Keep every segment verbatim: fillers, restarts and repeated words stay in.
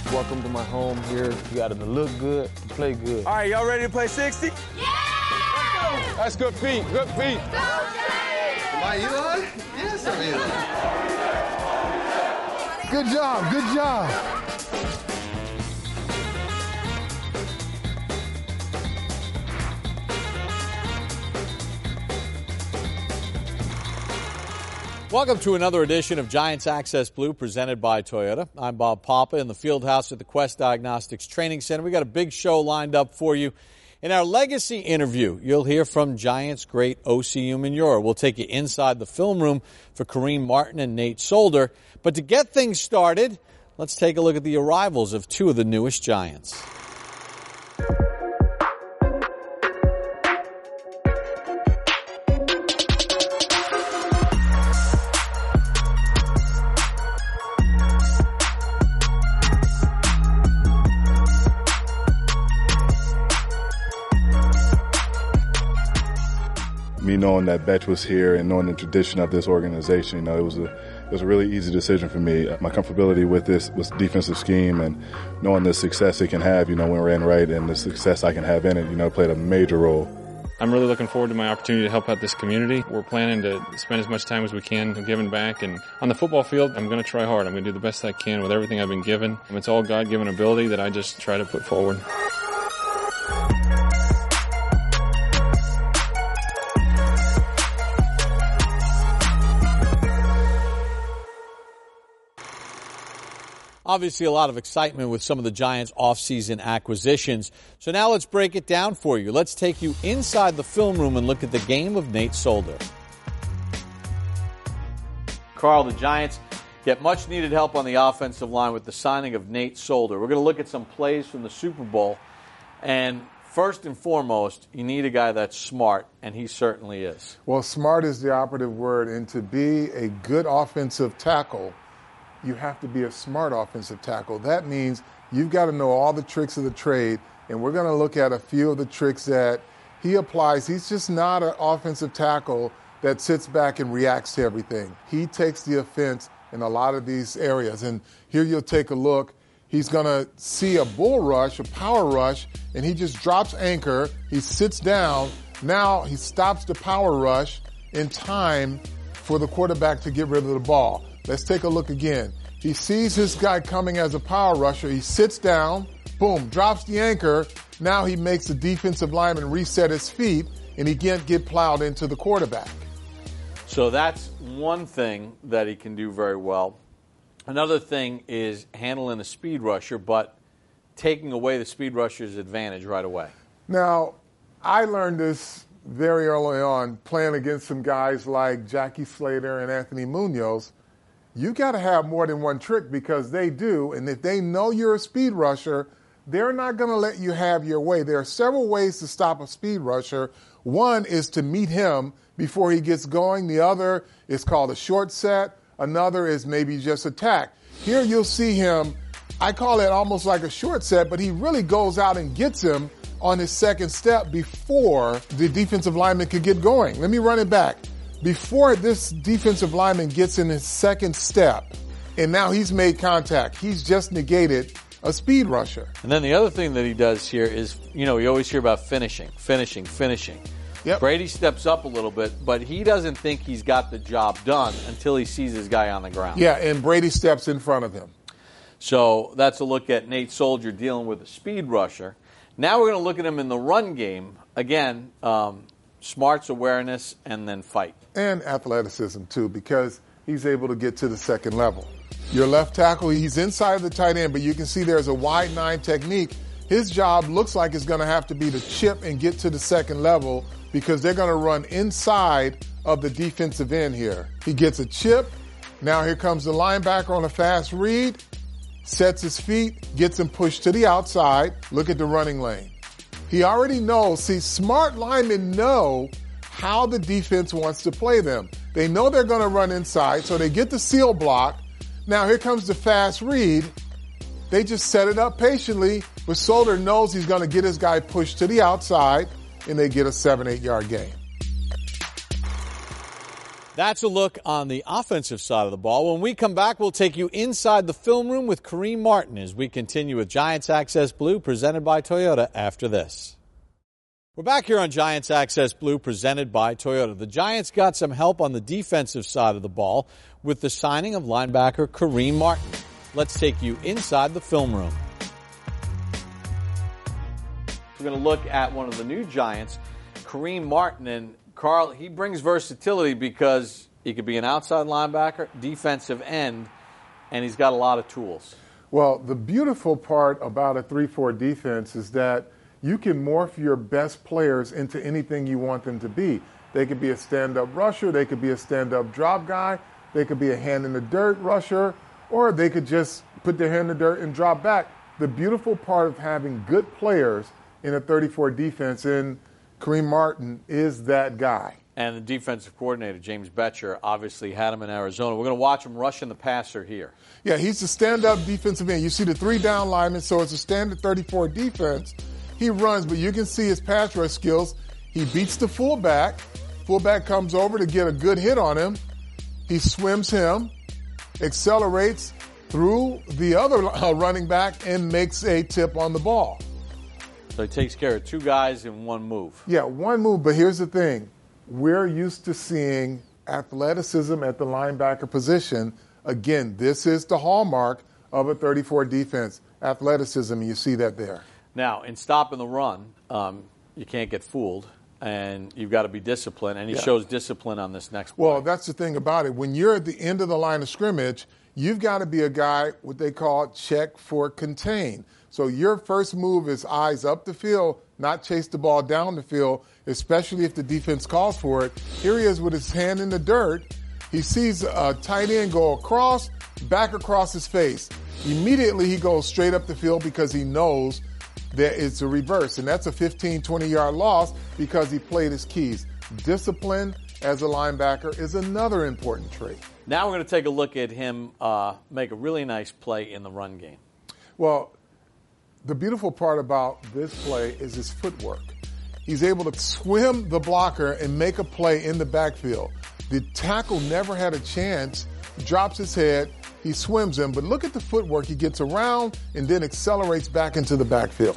Welcome to my home here. You got to look good, to play good. All right, y'all ready to play sixty? Yeah! That's good feet, good feet. Go Giants! Am I Eli? Yes, I'm Eli. Good job, good job. Welcome to another edition of Giants Access Blue presented by Toyota. I'm Bob Papa in the field house at the Quest Diagnostics Training Center. We got a big show lined up for you. In our legacy interview, you'll hear from Giants great O C Umenyiora. We'll take you inside the film room for Kareem Martin and Nate Solder. But to get things started, let's take a look at the arrivals of two of the newest Giants. Me knowing that Betch was here and knowing the tradition of this organization, you know, it was a it was a really easy decision for me. My comfortability with this was defensive scheme and knowing the success it can have, you know, when we're in right and the success I can have in it, you know, played a major role. I'm really looking forward to my opportunity to help out this community. We're planning to spend as much time as we can giving back. And on the football field, I'm going to try hard. I'm going to do the best I can with everything I've been given. And it's all God-given ability that I just try to put forward. Obviously, a lot of excitement with some of the Giants' offseason acquisitions. So now let's break it down for you. Let's take you inside the film room and look at the game of Nate Solder. Carl, the Giants get much-needed help on the offensive line with the signing of Nate Solder. We're going to look at some plays from the Super Bowl. And first and foremost, you need a guy that's smart, and he certainly is. Well, smart is the operative word. And to be a good offensive tackle, you have to be a smart offensive tackle. That means you've got to know all the tricks of the trade, and we're going to look at a few of the tricks that he applies. He's just not an offensive tackle that sits back and reacts to everything. He takes the offense in a lot of these areas. And here you'll take a look. He's going to see a bull rush, a power rush, and he just drops anchor. He sits down. Now he stops the power rush in time for the quarterback to get rid of the ball. Let's take a look again. He sees this guy coming as a power rusher. He sits down, boom, drops the anchor. Now he makes the defensive lineman reset his feet, and he can't get plowed into the quarterback. So that's one thing that he can do very well. Another thing is handling a speed rusher, but taking away the speed rusher's advantage right away. Now, I learned this very early on playing against some guys like Jackie Slater and Anthony Munoz. You got to have more than one trick because they do, and if they know you're a speed rusher, they're not going to let you have your way. There are several ways to stop a speed rusher. One is to meet him before he gets going. The other is called a short set. Another is maybe just attack. Here you'll see him, I call it almost like a short set, but he really goes out and gets him on his second step before the defensive lineman could get going. Let me run it back. Before this defensive lineman gets in his second step, and now he's made contact, he's just negated a speed rusher. And then the other thing that he does here is, you know, you always hear about finishing, finishing, finishing. Yep. Brady steps up a little bit, but he doesn't think he's got the job done until he sees his guy on the ground. Yeah, and Brady steps in front of him. So that's a look at Nate Solder dealing with a speed rusher. Now we're going to look at him in the run game. Again, um, smarts, awareness, and then fight. And athleticism, too, because he's able to get to the second level. Your left tackle, he's inside the tight end, but you can see there's a wide nine technique. His job looks like it's going to have to be to chip and get to the second level because they're going to run inside of the defensive end here. He gets a chip. Now here comes the linebacker on a fast read, sets his feet, gets him pushed to the outside. Look at the running lane. He already knows. See, smart linemen know how the defense wants to play them. They know they're going to run inside, so they get the seal block. Now here comes the fast read. They just set it up patiently, but Solder knows he's going to get his guy pushed to the outside, and they get a seven, eight yard gain. That's a look on the offensive side of the ball. When we come back, we'll take you inside the film room with Kareem Martin as we continue with Giants Access Blue presented by Toyota after this. We're back here on Giants Access Blue presented by Toyota. The Giants got some help on the defensive side of the ball with the signing of linebacker Kareem Martin. Let's take you inside the film room. We're going to look at one of the new Giants, Kareem Martin, and Carl, he brings versatility because he could be an outside linebacker, defensive end, and he's got a lot of tools. Well, the beautiful part about a three four defense is that you can morph your best players into anything you want them to be. They could be a stand-up rusher, they could be a stand-up drop guy, they could be a hand-in-the-dirt rusher, or they could just put their hand in the dirt and drop back. The beautiful part of having good players in a thirty-four defense in Kareem Martin is that guy. And the defensive coordinator, James Bettcher, obviously had him in Arizona. We're going to watch him rushing the passer here. Yeah, he's a stand-up defensive end. You see the three down linemen, so it's a standard thirty-four defense. He runs, but you can see his pass rush skills. He beats the fullback. Fullback comes over to get a good hit on him. He swims him, accelerates through the other uh, running back, and makes a tip on the ball. So he takes care of two guys in one move. Yeah, one move, but here's the thing. We're used to seeing athleticism at the linebacker position. Again, this is the hallmark of a thirty-four defense, athleticism, and you see that there. Now, in stopping the run, um, you can't get fooled, and you've got to be disciplined, and he yeah. shows discipline on this next play. Well, that's the thing about it. When you're at the end of the line of scrimmage, you've got to be a guy, what they call check for contain. So your first move is eyes up the field, not chase the ball down the field, especially if the defense calls for it. Here he is with his hand in the dirt. He sees a tight end go across, back across his face. Immediately he goes straight up the field because he knows that it's a reverse. And that's a fifteen, twenty-yard loss because he played his keys. Discipline as a linebacker is another important trait. Now we're going to take a look at him uh, make a really nice play in the run game. Well, the beautiful part about this play is his footwork. He's able to swim the blocker and make a play in the backfield. The tackle never had a chance, drops his head, he swims him, but look at the footwork. He gets around and then accelerates back into the backfield.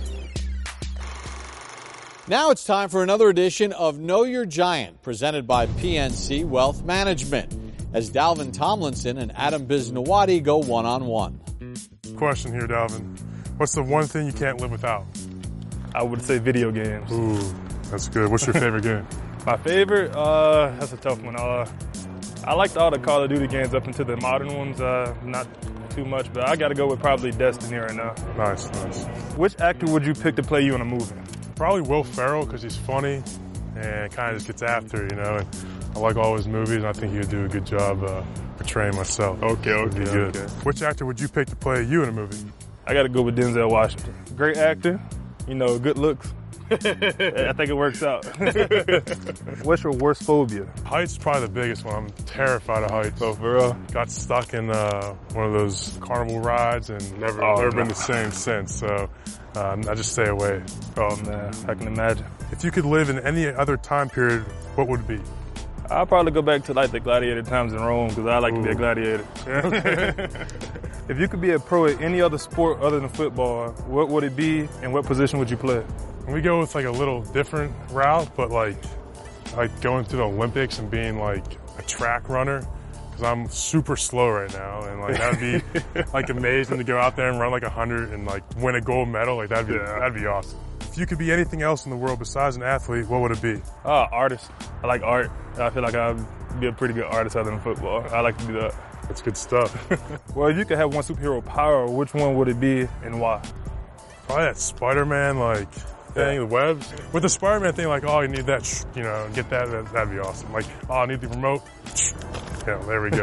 Now it's time for another edition of Know Your Giant, presented by P N C Wealth Management, as Dalvin Tomlinson and Adam Biznawadi go one-on-one. Question here, Dalvin. What's the one thing you can't live without? I would say video games. Ooh, that's good. What's your favorite game? My favorite? Uh, that's a tough one. Uh, I liked all the Call of Duty games up into the modern ones. Uh, not too much, but I got to go with probably Destiny right now. Nice, nice. Which actor would you pick to play you in a movie? Probably Will Ferrell because he's funny and kind of just gets after, you know. And I like all his movies, and I think he would do a good job uh, portraying myself. Okay, okay, be good. okay. Which actor would you pick to play you in a movie? I got to go with Denzel Washington. Great actor, you know, good looks. I think it works out. What's your worst phobia? Heights is probably the biggest one. I'm terrified of heights. Oh, for real? Got stuck in uh, one of those carnival rides and never, oh, never no. been the same since. So um, I just stay away. Oh, man, I can imagine. If you could live in any other time period, what would it be? I'll probably go back to like the gladiator times in Rome because I like Ooh. to be a gladiator. Okay. If you could be a pro at any other sport other than football, what would it be and what position would you play? We go with like a little different route, but like like going to the Olympics and being like a track runner because I'm super slow right now, and like that'd be like amazing to go out there and run like a hundred and like win a gold medal. Like that'd be yeah. that'd be awesome. If you could be anything else in the world besides an athlete, what would it be? Uh, artist. I like art. I feel like I'd be a pretty good artist other than football. I like to do that. That's good stuff. Well, if you could have one superhero power, which one would it be and why? Probably that Spider-Man like thing, yeah. the webs. With the Spider-Man thing, like, oh, you need that, you know, get that, that, that'd be awesome. Like, oh, I need the remote. Yeah, there we go.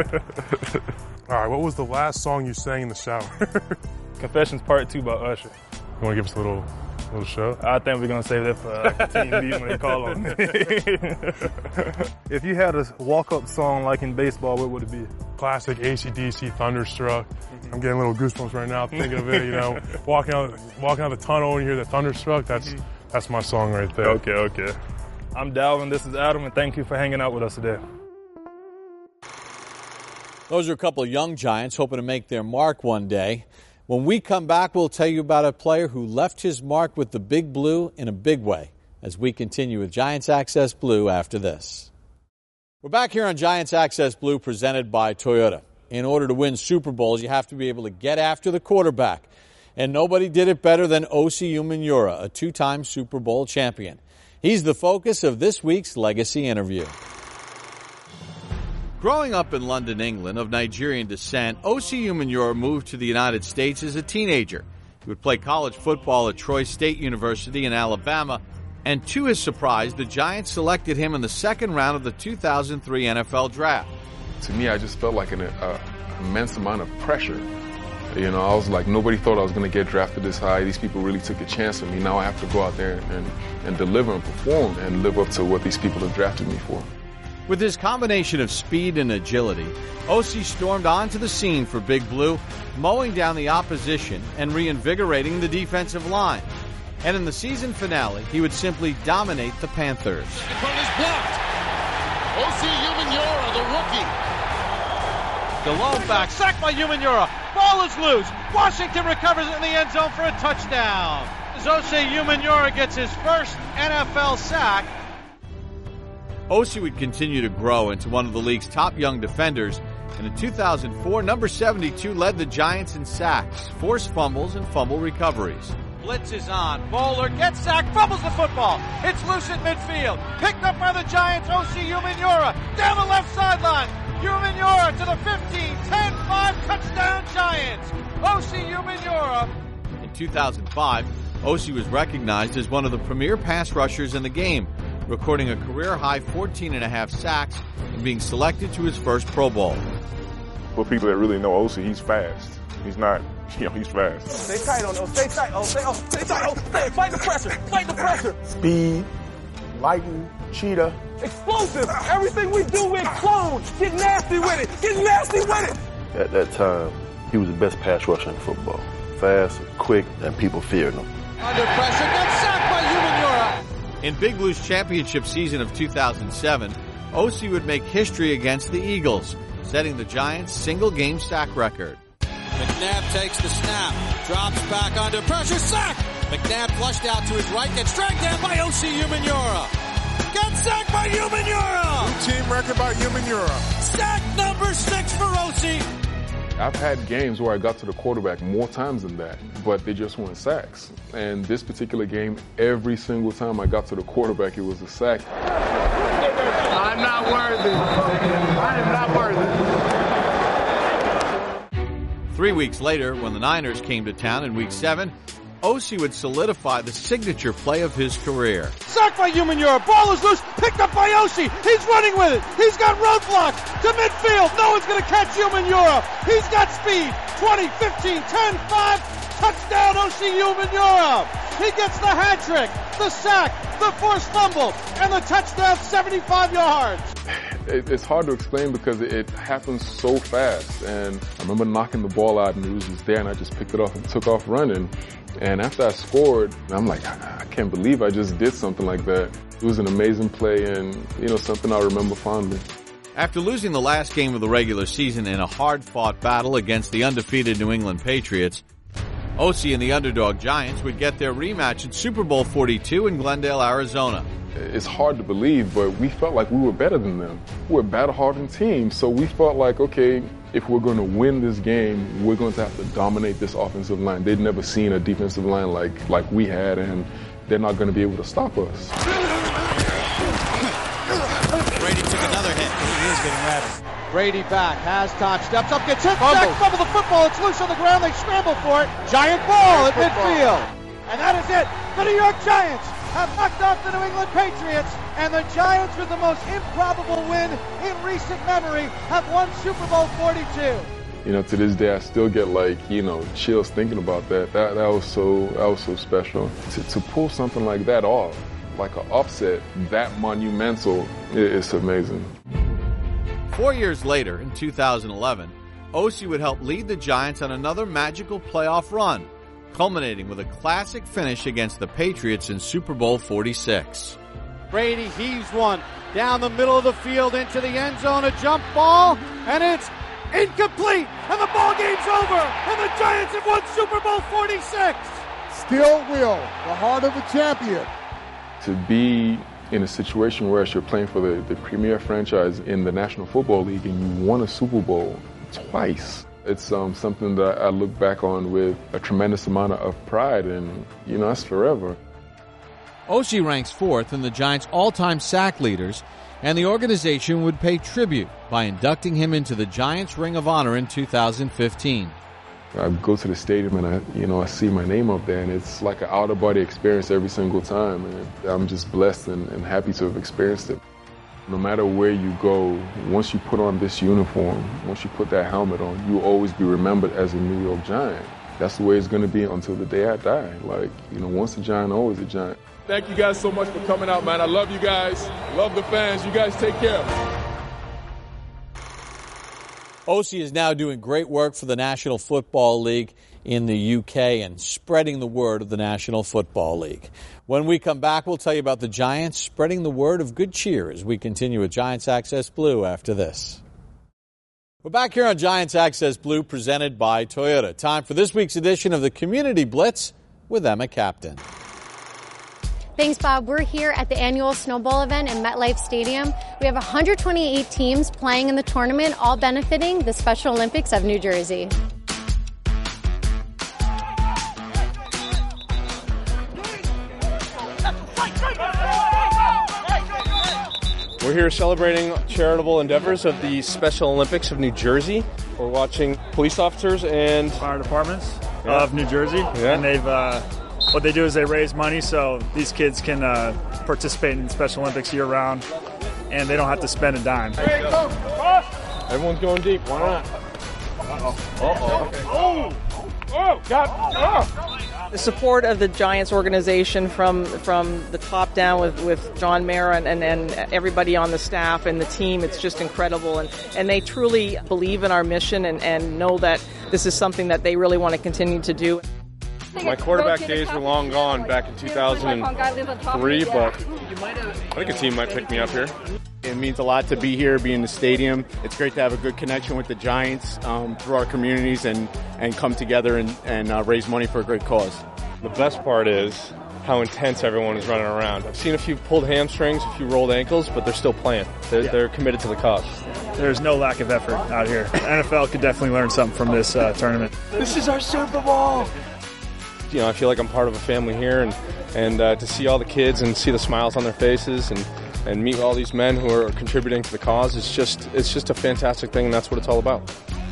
All right, what was the last song you sang in the shower? Confessions Part Two by Usher. You want to give us a little, little show? I think we're gonna save that for uh, team meeting when they call on me. If you had a walk-up song like in baseball, what would it be? Classic A C D C Thunderstruck. Mm-hmm. I'm getting little goosebumps right now thinking of it. You know, walking out, walking out the tunnel and you hear the Thunderstruck. That's mm-hmm. that's my song right there. Okay, okay. I'm Dalvin. This is Adam, and thank you for hanging out with us today. Those are a couple of young Giants hoping to make their mark one day. When we come back, we'll tell you about a player who left his mark with the Big Blue in a big way as we continue with Giants Access Blue after this. We're back here on Giants Access Blue presented by Toyota. In order to win Super Bowls, you have to be able to get after the quarterback. And nobody did it better than Osi Umenyiora, a two-time Super Bowl champion. He's the focus of this week's Legacy interview. Growing up in London, England, of Nigerian descent, Osi Umenyiora moved to the United States as a teenager. He would play college football at Troy State University in Alabama, and to his surprise, the Giants selected him in the second round of the two thousand three N F L Draft. To me, I just felt like an uh, immense amount of pressure. You know, I was like, nobody thought I was going to get drafted this high. These people really took a chance on me. Now I have to go out there and, and deliver and perform and live up to what these people have drafted me for. With his combination of speed and agility, Osi stormed onto the scene for Big Blue, mowing down the opposition and reinvigorating the defensive line. And in the season finale, he would simply dominate the Panthers. Control is blocked. Osi Umenyiora, the rookie. The lone back, sacked by Umenyiora. Ball is loose. Washington recovers it in the end zone for a touchdown. As Osi Umenyiora gets his first N F L sack. Osi would continue to grow into one of the league's top young defenders, and in two thousand four, number seventy-two led the Giants in sacks, forced fumbles, and fumble recoveries. Blitz is on. Bowler gets sacked, fumbles the football. It's loose at midfield. Picked up by the Giants, Osi Umenyiora. Down the left sideline. Umenyiora to the fifteen, ten, five, touchdown Giants. Osi Umenyiora. In two thousand five, Osi was recognized as one of the premier pass rushers in the game, recording a career-high fourteen and a half sacks and being selected to his first Pro Bowl. For people that really know Osi, he's fast. He's not, you know, he's fast. Stay tight on those. Stay tight. Oh, stay, oh, stay tight. Oh, stay. Fight the pressure. Fight the pressure. Speed, lightning, cheetah. Explosive. Everything we do, we explode. Get nasty with it. Get nasty with it. At that time, he was the best pass rusher in football. Fast, quick, and people feared him. Under pressure, gets sacked by Umenyiora. In Big Blue's championship season of two thousand seven, Osi would make history against the Eagles, setting the Giants' single-game sack record. McNabb takes the snap, drops back under pressure, sack! McNabb flushed out to his right, gets dragged down by Osi Umenyiora. Gets sacked by Umenyiora! New team record by Umenyiora. Sack number six for Osi. I've had games where I got to the quarterback more times than that, but they just weren't sacks. And this particular game, every single time I got to the quarterback, it was a sack. I'm not worthy. I am not worthy. Three weeks later, when the Niners came to town in week seven, Osi would solidify the signature play of his career. Sacked by Umenyiora. Ball is loose. Picked up by Osi. He's running with it. He's got roadblocks to midfield. No one's going to catch Umenyiora. He's got speed. twenty, fifteen, ten, five. Touchdown, Osi Umenyiora. He gets the hat trick, the sack, the forced fumble, and the touchdown, seventy-five yards. It, it's hard to explain because it, it happens so fast. And I remember knocking the ball out and it was just there and I just picked it up and took off running. And after I scored, I'm like, I, I can't believe I just did something like that. It was an amazing play and, you know, something I remember fondly. After losing the last game of the regular season in a hard-fought battle against the undefeated New England Patriots, Osi and the underdog Giants would get their rematch in Super Bowl forty-two in Glendale, Arizona. It's hard to believe, but we felt like we were better than them. We're a battle-hardened team, so we felt like, okay, if we're going to win this game, we're going to have to dominate this offensive line. They'd never seen a defensive line like, like we had, and they're not going to be able to stop us. Brady took another hit. He is getting rattled. Brady back, has time, steps up, gets hit, fumble. Sack, fumble the football, it's loose on the ground, they scramble for it. Giant ball at midfield. And that is it. The New York Giants have knocked off the New England Patriots, and the Giants, with the most improbable win in recent memory, have won Super Bowl forty-two. You know, to this day, I still get like, you know, chills thinking about that. That that was so that was so special. To to pull something like that off, like an upset that monumental, it, it's amazing. Four years later, in two thousand eleven, Osi would help lead the Giants on another magical playoff run, culminating with a classic finish against the Patriots in Super Bowl forty-six. Brady heaves one down the middle of the field into the end zone, a jump ball, and it's incomplete, and the ball game's over, and the Giants have won Super Bowl forty-six. Still will, the heart of a champion. To be in a situation where you're playing for the, the premier franchise in the National Football League and you won a Super Bowl twice, it's um, something that I look back on with a tremendous amount of pride, and, you know, that's forever. O C ranks fourth in the Giants' all-time sack leaders, and the organization would pay tribute by inducting him into the Giants Ring of Honor in two thousand fifteen. I go to the stadium and I, you know, I see my name up there, and it's like an out-of-body experience every single time, and I'm just blessed and, and happy to have experienced it. No matter where you go, once you put on this uniform, once you put that helmet on, you'll always be remembered as a New York Giant. That's the way it's going to be until the day I die. Like, you know, once a Giant, always a Giant. Thank you guys so much for coming out, man. I love you guys. Love the fans. You guys take care. O C is now doing great work for the National Football League in the U K and spreading the word of the National Football League. When we come back, we'll tell you about the Giants spreading the word of good cheer as we continue with Giants Access Blue after this. We're back here on Giants Access Blue presented by Toyota. Time for this week's edition of the Community Blitz with Emma Captain. Thanks, Bob. We're here at the annual Snowball event in MetLife Stadium. We have one hundred twenty-eight teams playing in the tournament, all benefiting the Special Olympics of New Jersey. We're here celebrating charitable endeavors of the Special Olympics of New Jersey. We're watching police officers and fire departments yeah. of New Jersey, yeah. and they've uh, what they do is they raise money so these kids can uh, participate in Special Olympics year-round, and they don't have to spend a dime. Everyone's going deep. Why not? Uh-oh. Uh-oh. Oh! Oh! God! Oh! The support of the Giants organization from from the top down with, with John Mara and, and, and everybody on the staff and the team, it's just incredible. And, and they truly believe in our mission and, and know that this is something that they really want to continue to do. My quarterback days were long gone back in two thousand three, but I think a team might pick me up here. It means a lot to be here, be in the stadium. It's great to have a good connection with the Giants um, through our communities and, and come together and, and uh, raise money for a great cause. The best part is how intense everyone is running around. I've seen a few pulled hamstrings, a few rolled ankles, but they're still playing. They're, yeah. they're committed to the cause. There's no lack of effort out here. The N F L could definitely learn something from this uh, tournament. This is our Super Bowl! You know, I feel like I'm part of a family here, and, and uh, to see all the kids and see the smiles on their faces and, and meet all these men who are contributing to the cause, it's just, it's just a fantastic thing, and that's what it's all about.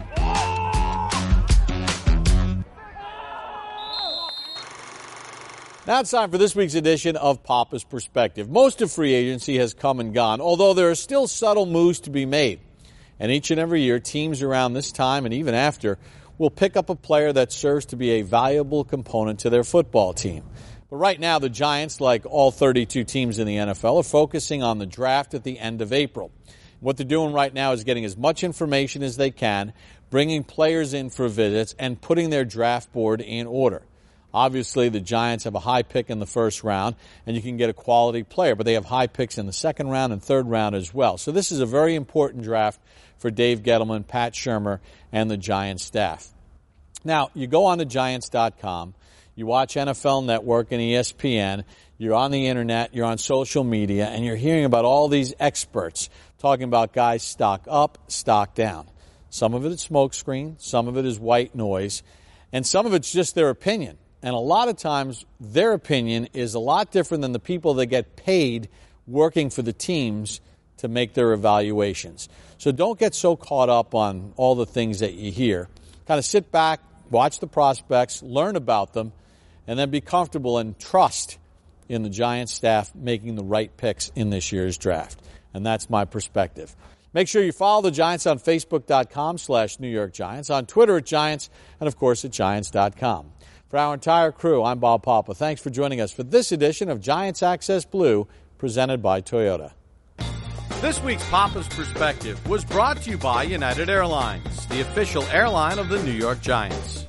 Now it's time for this week's edition of Papa's Perspective. Most of free agency has come and gone, although there are still subtle moves to be made. And each and every year, teams around this time and even after will pick up a player that serves to be a valuable component to their football team. But right now, the Giants, like all thirty-two teams in the N F L, are focusing on the draft at the end of April. What they're doing right now is getting as much information as they can, bringing players in for visits, and putting their draft board in order. Obviously, the Giants have a high pick in the first round, and you can get a quality player, but they have high picks in the second round and third round as well. So this is a very important draft for Dave Gettleman, Pat Shurmur, and the Giants staff. Now, you go on to Giants dot com, you watch N F L Network and E S P N, you're on the internet, you're on social media, and you're hearing about all these experts talking about guys stock up, stock down. Some of it is smokescreen, some of it is white noise, and some of it's just their opinion. And a lot of times, their opinion is a lot different than the people that get paid working for the teams to make their evaluations. So don't get so caught up on all the things that you hear. Kind of sit back, watch the prospects, learn about them, and then be comfortable and trust in the Giants staff making the right picks in this year's draft. And that's my perspective. Make sure you follow the Giants on Facebook.com slash New York Giants, on Twitter at Giants, and of course at Giants dot com. For our entire crew, I'm Bob Papa. Thanks for joining us for this edition of Giants Access Blue, presented by Toyota. This week's Papa's Perspective was brought to you by United Airlines, the official airline of the New York Giants.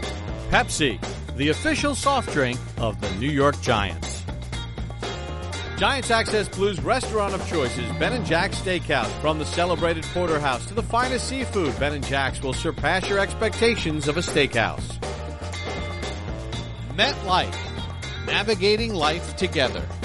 Pepsi, the official soft drink of the New York Giants. Giants Access Blues restaurant of choice is Ben and Jack's Steakhouse. From the celebrated porterhouse to the finest seafood, Ben and Jack's will surpass your expectations of a steakhouse. MetLife, navigating life together.